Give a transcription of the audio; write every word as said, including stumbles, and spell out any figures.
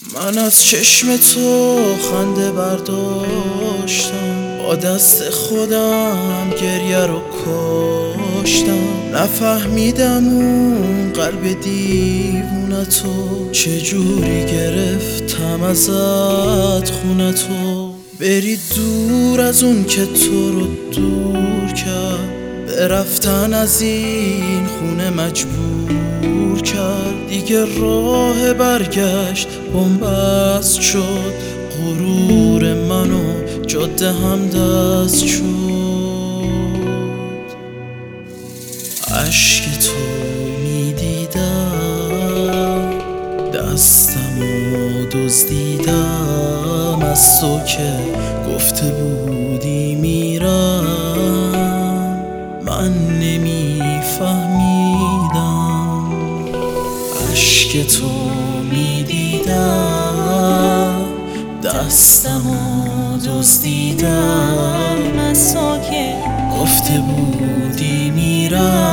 من از چشم تو خنده برداشتم، با دست خودم گریه رو کاشتم. نفهمیدم اون قلب دیوونه تو چجوری گرفتم ازت خونه تو. بری دور از اون که تو رو دور کرد، به رفتن از این خونه مجبور کرد. دیگه راه برگشت بن‌بست شد، غرور منو جاده هم دست شد. عشق تو میدیدم، دستمو دزدیدم از تو که گفته بودی میرم. من نمیفهمیدم. عشق تو میدیدم، دستمو دزدیدم از تو که گفته بودی میرم.